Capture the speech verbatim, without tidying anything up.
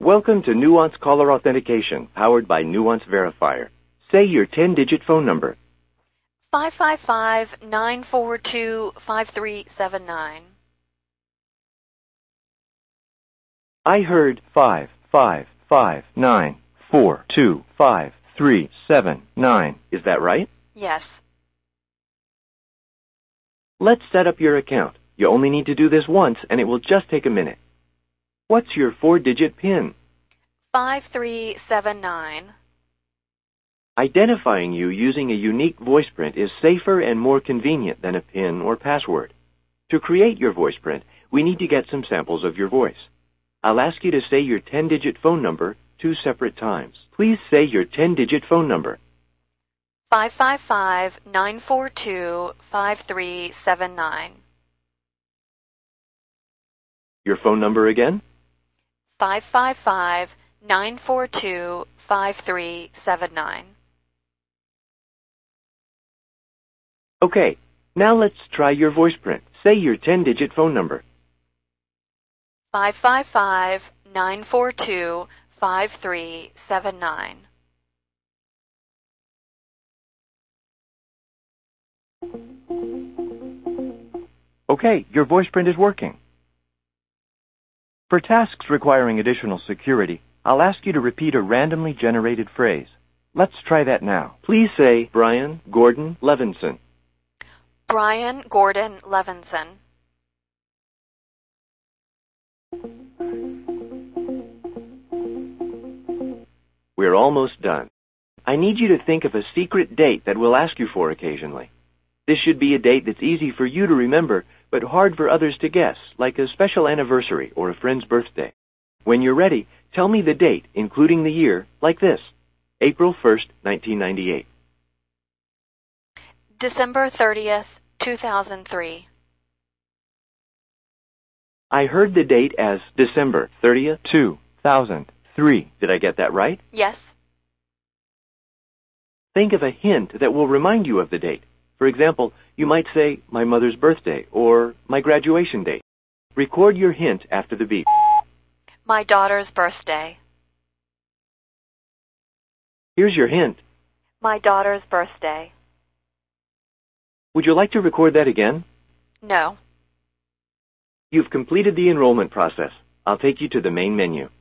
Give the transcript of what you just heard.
Welcome to Nuance Caller Authentication, powered by Nuance Verifier. Say your ten-digit phone number. five five five, nine four two, five three seven nine. I heard five five five nine four two five three seven nine. Is that right? Yes. Let's set up your account. You only need to do this once, and it will just take a minute. What's your four-digit PIN? five three seven nine. Identifying you using a unique voice print is safer and more convenient than a PIN or password. To create your voice print, we need to get some samples of your voice. I'll ask you to say your ten-digit phone number two separate times. Please say your ten-digit phone number. five five five, nine four two, five three seven nine. Your phone number again? five five five, nine four two, five three seven nine. Okay, now let's try your voice print. Say your ten-digit phone number. five five five, nine four two, five three seven nine. Okay, your voice print is working. For tasks requiring additional security, I'll ask you to repeat a randomly generated phrase. Let's try that now. Please say Brian Gordon Levinson. Brian Gordon Levinson. We're almost done. I need you to think of a secret date that we'll ask you for occasionally. This should be a date that's easy for you to remember, but hard for others to guess, like a special anniversary or a friend's birthday. When you're ready, tell me the date, including the year, like this. April first, nineteen ninety-eight. December thirtieth, two thousand three. I heard the date as December thirtieth, two thousand three. Did I get that right? Yes. Think of a hint that will remind you of the date. For example, you might say, my mother's birthday, or my graduation date. Record your hint after the beep. My daughter's birthday. Here's your hint. My daughter's birthday. Would you like to record that again? No. You've completed the enrollment process. I'll take you to the main menu.